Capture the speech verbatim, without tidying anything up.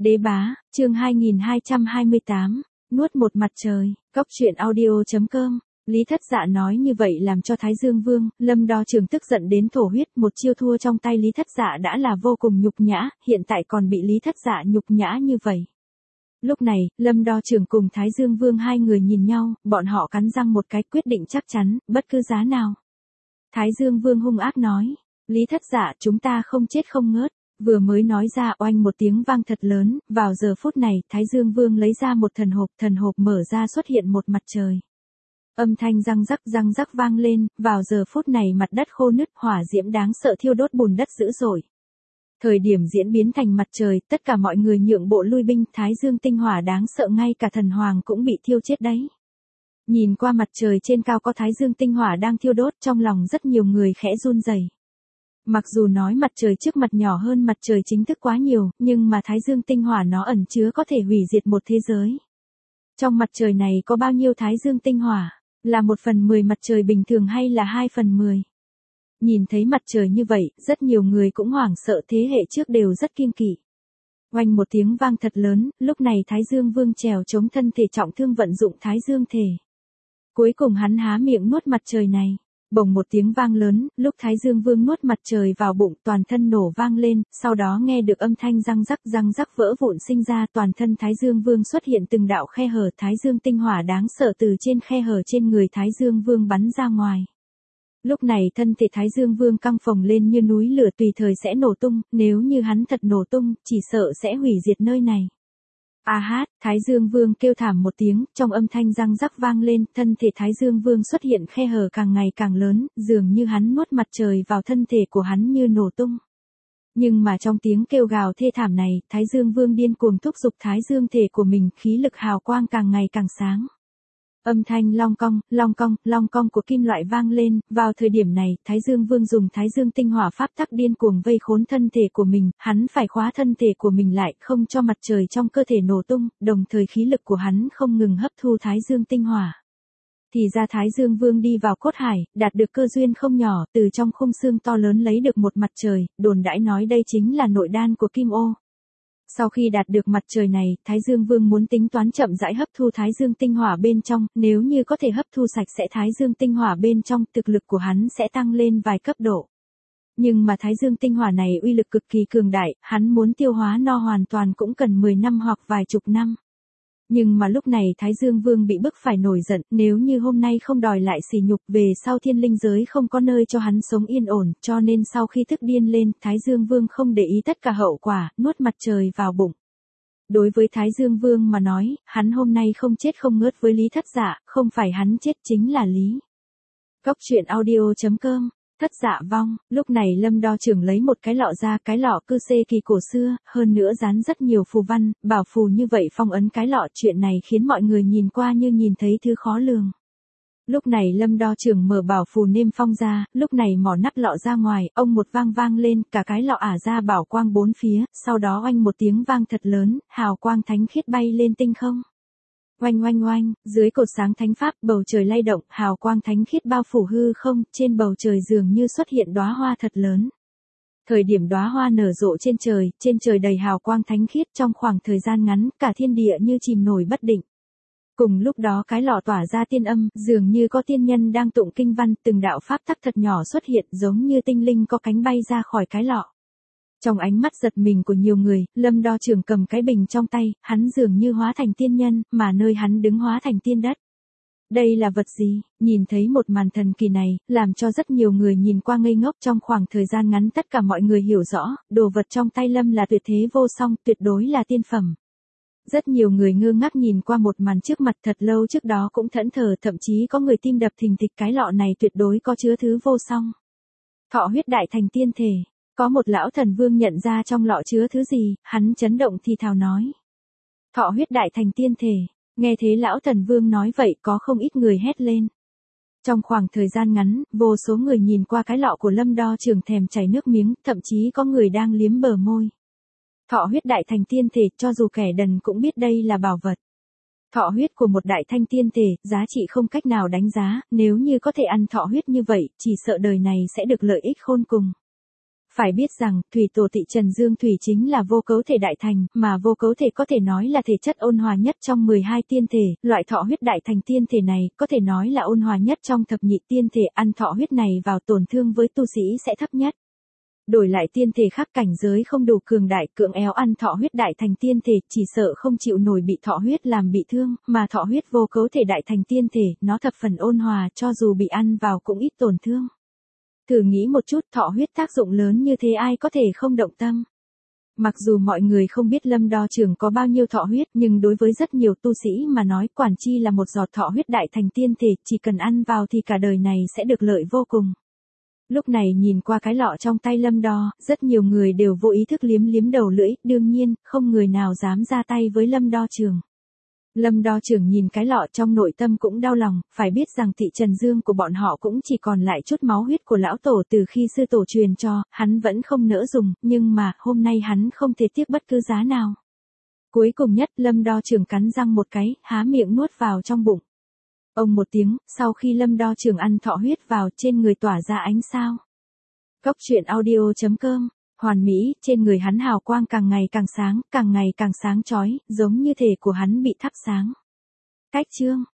Đế bá, chương hai nghìn hai trăm hai mươi tám, nuốt một mặt trời, Cốc truyện audio.com. Lý Thất Dạ nói như vậy làm cho Thái Dương Vương, Lâm Đo Trường tức giận đến thổ huyết, một chiêu thua trong tay Lý Thất Dạ đã là vô cùng nhục nhã, hiện tại còn bị Lý Thất Dạ nhục nhã như vậy. Lúc này, Lâm Đo Trường cùng Thái Dương Vương hai người nhìn nhau, bọn họ cắn răng một cái quyết định chắc chắn, bất cứ giá nào. Thái Dương Vương hung ác nói, Lý Thất Dạ chúng ta không chết không ngớt. Vừa mới nói ra oanh một tiếng vang thật lớn, vào giờ phút này, Thái Dương Vương lấy ra một thần hộp, thần hộp mở ra xuất hiện một mặt trời. Âm thanh răng rắc răng rắc vang lên, vào giờ phút này mặt đất khô nứt, hỏa diễm đáng sợ thiêu đốt bùn đất dữ dội. Thời điểm diễn biến thành mặt trời, tất cả mọi người nhượng bộ lui binh, Thái Dương tinh hỏa đáng sợ ngay cả thần hoàng cũng bị thiêu chết đấy. Nhìn qua mặt trời trên cao có Thái Dương tinh hỏa đang thiêu đốt, trong lòng rất nhiều người khẽ run rẩy. Mặc dù nói mặt trời trước mặt nhỏ hơn mặt trời chính thức quá nhiều, nhưng mà Thái Dương tinh hỏa nó ẩn chứa có thể hủy diệt một thế giới. Trong mặt trời này có bao nhiêu Thái Dương tinh hỏa? Là một phần mười mặt trời bình thường hay là hai phần mười? Nhìn thấy mặt trời như vậy, rất nhiều người cũng hoảng sợ, thế hệ trước đều rất kiêng kỵ. Oanh một tiếng vang thật lớn, lúc này Thái Dương Vương trèo chống thân thể trọng thương vận dụng Thái Dương thể. Cuối cùng hắn há miệng nuốt mặt trời này. Bồng một tiếng vang lớn, lúc Thái Dương Vương nuốt mặt trời vào bụng, toàn thân nổ vang lên, sau đó nghe được âm thanh răng rắc răng rắc vỡ vụn sinh ra, toàn thân Thái Dương Vương xuất hiện từng đạo khe hở, Thái Dương tinh hỏa đáng sợ từ trên khe hở trên người Thái Dương Vương bắn ra ngoài. Lúc này thân thể Thái Dương Vương căng phồng lên như núi lửa tùy thời sẽ nổ tung, nếu như hắn thật nổ tung, chỉ sợ sẽ hủy diệt nơi này. A hát, Thái Dương Vương kêu thảm một tiếng, trong âm thanh răng rắc vang lên, thân thể Thái Dương Vương xuất hiện khe hở càng ngày càng lớn, dường như hắn nuốt mặt trời vào thân thể của hắn như nổ tung. Nhưng mà trong tiếng kêu gào thê thảm này, Thái Dương Vương điên cuồng thúc giục Thái Dương thể của mình, khí lực hào quang càng ngày càng sáng. Âm thanh long cong, long cong, long cong của kim loại vang lên, vào thời điểm này, Thái Dương Vương dùng Thái Dương tinh hỏa pháp tắc điên cuồng vây khốn thân thể của mình, hắn phải khóa thân thể của mình lại, không cho mặt trời trong cơ thể nổ tung, đồng thời khí lực của hắn không ngừng hấp thu Thái Dương tinh hỏa. Thì ra Thái Dương Vương đi vào cốt hải, đạt được cơ duyên không nhỏ, từ trong khung xương to lớn lấy được một mặt trời, đồn đãi nói đây chính là nội đan của Kim Ô. Sau khi đạt được mặt trời này, Thái Dương Vương muốn tính toán chậm rãi hấp thu Thái Dương tinh hỏa bên trong, nếu như có thể hấp thu sạch sẽ Thái Dương tinh hỏa bên trong, thực lực của hắn sẽ tăng lên vài cấp độ. Nhưng mà Thái Dương tinh hỏa này uy lực cực kỳ cường đại, hắn muốn tiêu hóa no hoàn toàn cũng cần mười năm hoặc vài chục năm. Nhưng mà lúc này Thái Dương Vương bị bức phải nổi giận, nếu như hôm nay không đòi lại sỉ nhục, về sau thiên linh giới không có nơi cho hắn sống yên ổn, cho nên sau khi tức điên lên, Thái Dương Vương không để ý tất cả hậu quả, nuốt mặt trời vào bụng. Đối với Thái Dương Vương mà nói, hắn hôm nay không chết không ngớt với Lý Thất Dạ, không phải hắn chết chính là Lý. Cốc truyện audio.com. Thất Dạ vong, lúc này Lâm Đo Trường lấy một cái lọ ra, cái lọ cư xê kỳ cổ xưa, hơn nữa dán rất nhiều phù văn, bảo phù như vậy phong ấn cái lọ, chuyện này khiến mọi người nhìn qua như nhìn thấy thứ khó lường. Lúc này Lâm Đo Trường mở bảo phù niêm phong ra, lúc này mỏ nắp lọ ra ngoài, ông một vang vang lên, cả cái lọ ả ra bảo quang bốn phía, sau đó oanh một tiếng vang thật lớn, hào quang thánh khiết bay lên tinh không. Oanh oanh oanh, dưới cột sáng thánh pháp, bầu trời lay động, hào quang thánh khiết bao phủ hư không, trên bầu trời dường như xuất hiện đóa hoa thật lớn. Thời điểm đóa hoa nở rộ trên trời, trên trời đầy hào quang thánh khiết, trong khoảng thời gian ngắn, cả thiên địa như chìm nổi bất định. Cùng lúc đó cái lọ tỏa ra tiên âm, dường như có tiên nhân đang tụng kinh văn, từng đạo pháp tắc thật nhỏ xuất hiện, giống như tinh linh có cánh bay ra khỏi cái lọ. Trong ánh mắt giật mình của nhiều người, Lâm Đo Trường cầm cái bình trong tay, hắn dường như hóa thành tiên nhân, mà nơi hắn đứng hóa thành tiên đất. Đây là vật gì? Nhìn thấy một màn thần kỳ này, làm cho rất nhiều người nhìn qua ngây ngốc, trong khoảng thời gian ngắn tất cả mọi người hiểu rõ, đồ vật trong tay Lâm là tuyệt thế vô song, tuyệt đối là tiên phẩm. Rất nhiều người ngơ ngác nhìn qua một màn trước mặt, thật lâu trước đó cũng thẫn thờ, thậm chí có người tim đập thình thịch, cái lọ này tuyệt đối có chứa thứ vô song. Thọ huyết đại thành tiên thể. Có một lão thần vương nhận ra trong lọ chứa thứ gì, hắn chấn động thì thào nói. Thọ huyết đại thành tiên thể, nghe thế lão thần vương nói vậy có không ít người hét lên. Trong khoảng thời gian ngắn, vô số người nhìn qua cái lọ của Lâm Đo Trường thèm chảy nước miếng, thậm chí có người đang liếm bờ môi. Thọ huyết đại thành tiên thể, cho dù kẻ đần cũng biết đây là bảo vật. Thọ huyết của một đại thanh tiên thể, giá trị không cách nào đánh giá, nếu như có thể ăn thọ huyết như vậy, chỉ sợ đời này sẽ được lợi ích khôn cùng. Phải biết rằng, thủy tổ tỵ Trần Dương Thủy chính là vô cấu thể đại thành, mà vô cấu thể có thể nói là thể chất ôn hòa nhất trong mười hai tiên thể, loại thọ huyết đại thành tiên thể này, có thể nói là ôn hòa nhất trong thập nhị tiên thể, ăn thọ huyết này vào tổn thương với tu sĩ sẽ thấp nhất. Đổi lại tiên thể khác cảnh giới không đủ cường đại, cưỡng ép ăn thọ huyết đại thành tiên thể, chỉ sợ không chịu nổi bị thọ huyết làm bị thương, mà thọ huyết vô cấu thể đại thành tiên thể, nó thập phần ôn hòa, cho dù bị ăn vào cũng ít tổn thương. Thử nghĩ một chút, thọ huyết tác dụng lớn như thế ai có thể không động tâm. Mặc dù mọi người không biết Lâm Đo Trường có bao nhiêu thọ huyết, nhưng đối với rất nhiều tu sĩ mà nói, quản chi là một giọt thọ huyết đại thành tiên thể, chỉ cần ăn vào thì cả đời này sẽ được lợi vô cùng. Lúc này nhìn qua cái lọ trong tay Lâm Đo, rất nhiều người đều vô ý thức liếm liếm đầu lưỡi, đương nhiên, không người nào dám ra tay với Lâm Đo Trường. Lâm Đo Trường nhìn cái lọ trong nội tâm cũng đau lòng, phải biết rằng thị Trần Dương của bọn họ cũng chỉ còn lại chút máu huyết của lão tổ từ khi sư tổ truyền cho, hắn vẫn không nỡ dùng, nhưng mà, hôm nay hắn không thể tiếc bất cứ giá nào. Cuối cùng nhất, Lâm Đo Trường cắn răng một cái, há miệng nuốt vào trong bụng. Ông một tiếng, sau khi Lâm Đo Trường ăn thọ huyết vào, trên người tỏa ra ánh sao. Cốc truyện audio chấm com, hoàn mỹ, trên người hắn hào quang càng ngày càng sáng, càng ngày càng sáng chói, giống như thể của hắn bị thắp sáng. Cách chương